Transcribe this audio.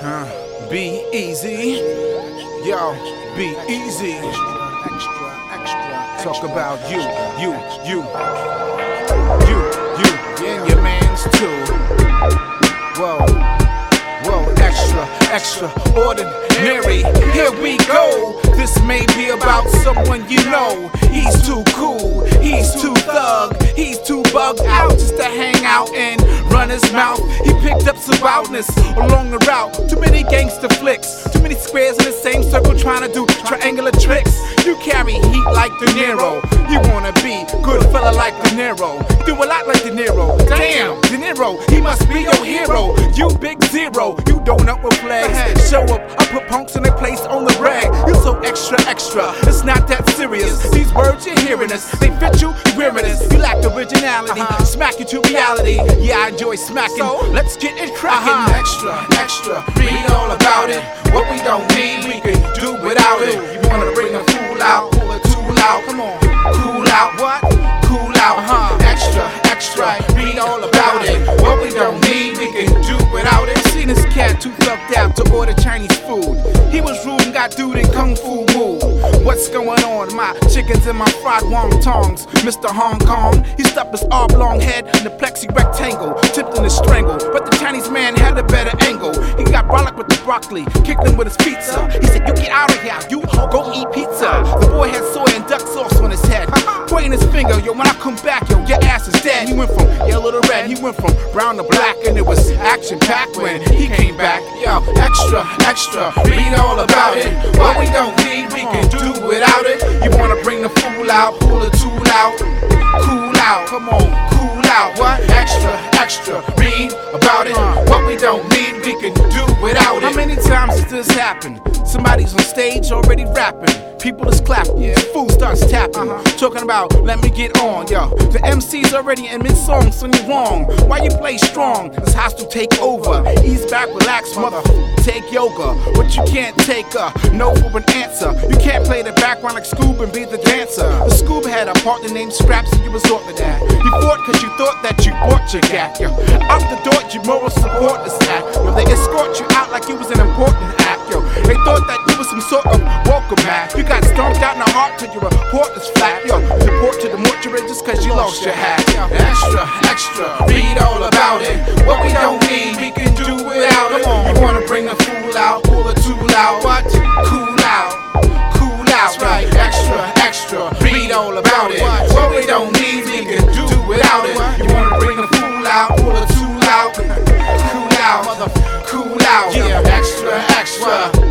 Be easy, yo, be easy. Talk about you, and your mans too. Whoa, extraordinary. Here we go. This may be about someone you know. He's too cool, he's too thug, he's too bugged out just to hang out and run his mouth. He picked up some wildness along the route. Too many gangster flicks, too many squares in the same circle trying to do triangular tricks. You carry heat like De Niro. You wanna be good fella like De Niro. Do a lot like De Niro. Damn, De Niro, he must be your hero. You big zero, you donut with flags. Show up, I put punks in their place on the rag. You so extra, it's not that serious. These words you're hearing us, they fit you, you're wearing us. You lack originality, smack you to reality. Yeah, I enjoy smacking, so let's get it cracking. Extra, read all about it. What we don't need, we can do without it. You wanna bring a fool out, pull a tool out. Come on, cool out, what? Cool out, extra, read all about it. What we don't need, we can do without it. Seen this cat too thugged out to order Chinese food. He was rude and got dude in kung fu move. What's going on? My chickens and my fried wontons. Mr. Hong Kong, he stuffed his oblong head in the plexi rectangle, tipped in to strangle. But the Chinese man had a better angle. He got brolic with the broccoli, kicked him with his pizza. He said, "You get out of here, you go eat pizza." The boy had soy and duck sauce on his head, pointing his finger. Yo, when I come back, yo, your ass is dead. He went from yellow to red, he went from brown to black, and it was action-packed when he came back. Yo, extra, read all about it. What we don't need, we can do without it. You wanna bring the fool out, pull the tool out, cool out, come on, cool out. What? Extra, read about it. What we don't need, we can do without it. How many times has this happened? Somebody's on stage already rapping, people is clapping, the fool starts tapping, talking about let me get on, yo. The MC's already in mid-song, so you wrong. Why you play strong? This hostile take over. Ease back, relax, mother. Take yoga, but you can't take a no for an answer. You can't play the background like Scoob and be the dancer. The Scoob had a partner named Scraps, and you resort to that. You fought cause you thought that you bought your gat, yo. Out the door, your moral support is at. Yo, they escort you out like you was an important act, yo. They thought that you was some sort of welcome mat. You got stomped out in the heart till your report is flat, yo. Report to the mortuary just cause you lost your hat, yo. Extra, read all about it. What we don't need, we can do without it. You wanna bring a fool out, pull a tool out, what? Cool out, right? Extra, read all about it. What we don't need, we can do without it. You wanna bring a fool out, pull a tool out, cool out, yeah, extra.